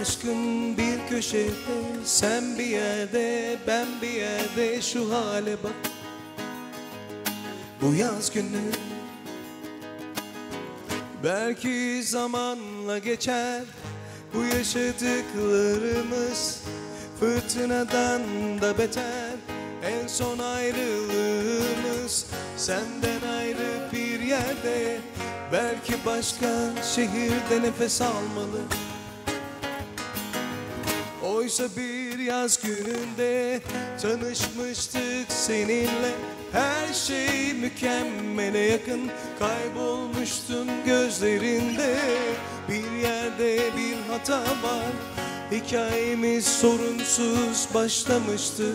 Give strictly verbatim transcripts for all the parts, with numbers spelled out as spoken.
aşkım bir köşede, sen bir yerde, ben bir yerde, şu hale bak. Bu yaz günü belki zamanla geçer, bu yaşadıklarımız fırtınadan da beter. En son ayrılığımız senden ayrı bir yerde, belki başka şehirde nefes almalı. Oysa bir yaz gününde tanışmıştık seninle, her şey mükemmele yakın, kaybolmuştun gözlerinde. Bir yerde bir hata var, hikayemiz sorunsuz başlamıştı.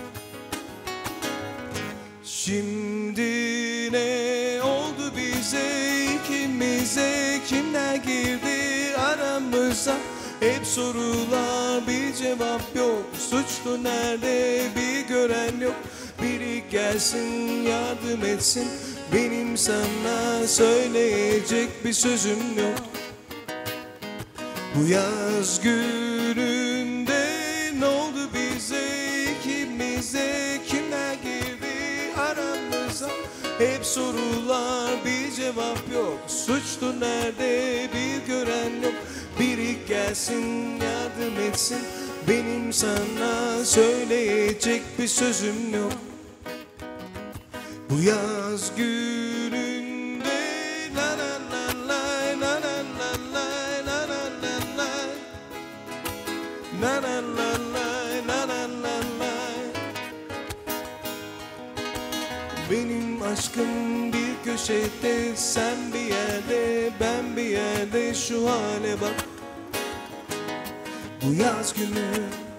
Şimdi ne oldu bize, ikimize, kimler girdi aramıza? Hep sorular, bir cevap yok, suçlu nerede bir gören yok. Biri gelsin yardım etsin, benim sana söyleyecek bir sözüm yok. Bu yaz gününde ne oldu bize, ikimize, kimler girdi aramıza? Hep sorular, bir cevap yok, suçlu nerede bir gören yok. Biri gelsin yardım etsin, benim sana söyleyecek bir sözüm yok. Bu yaz gününde la la la la la la la la la la la la la la la la. Benim aşkım bir köşede, sen bir yerde, ben bir yerde, şu hale bak. Bu yaz günü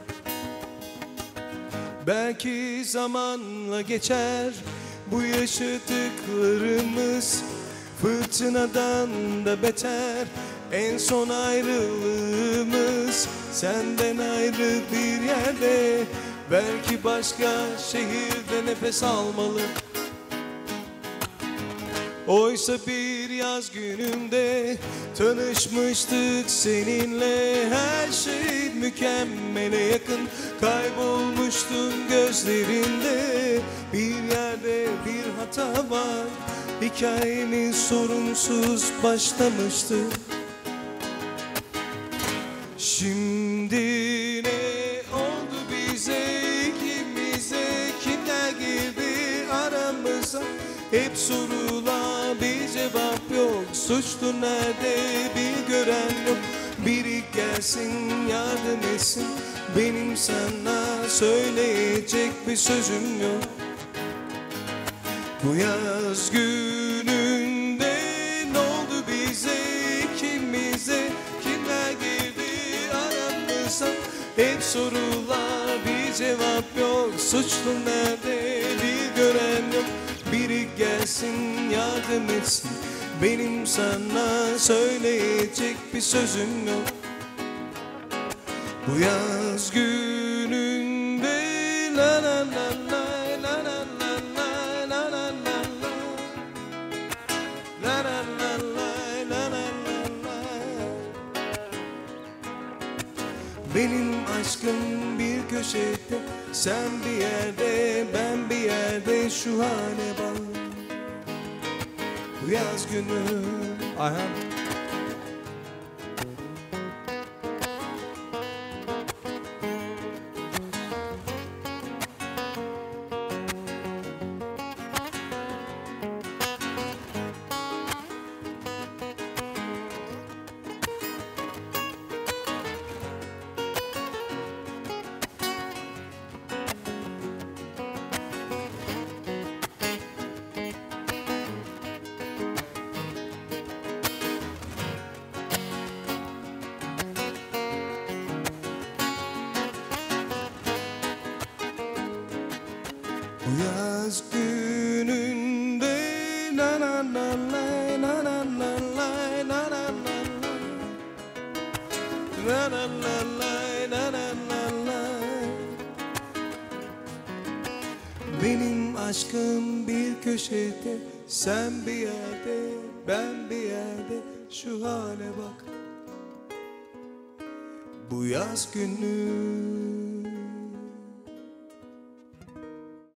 belki zamanla geçer, bu yaşadıklarımız fırtınadan da beter. En son ayrılığımız senden ayrı bir yerde, belki başka şehirde nefes almalı. Oysa bir yaz gününde tanışmıştık seninle, her şey mükemmele yakın, kaybolmuştun gözlerinde. Bir yerde bir hata var, hikayemiz sorunsuz başlamıştı. Şimdi ne oldu bize, ikimize, kimler girdi aramıza? Hep sorular, bir cevap yok, suçlu nerede bir gören yok. Biri gelsin yardım etsin, benim sana söyleyecek bir sözüm yok. Bu yaz gününde ne oldu bize, ikimize, kimler girdi aramıza? Hep sorular, bir cevap yok, suçlu nerede bir gören yok. Biri gelsin yardım etsin, benim sana söyleyecek bir sözüm yok. Bu yaz gününde la la la la la la la la la la la la la la la la. Benim aşkım bir köşede, sen bir yerde, ben bir yerde, şu hale bak. Bu yaz günü aha. Bu yaz gününde la la la la la la la la la la la la la la la. Benim aşkım bir köşede, sen bir yerde, ben bir yerde, şu hale bak. bu yaz günü.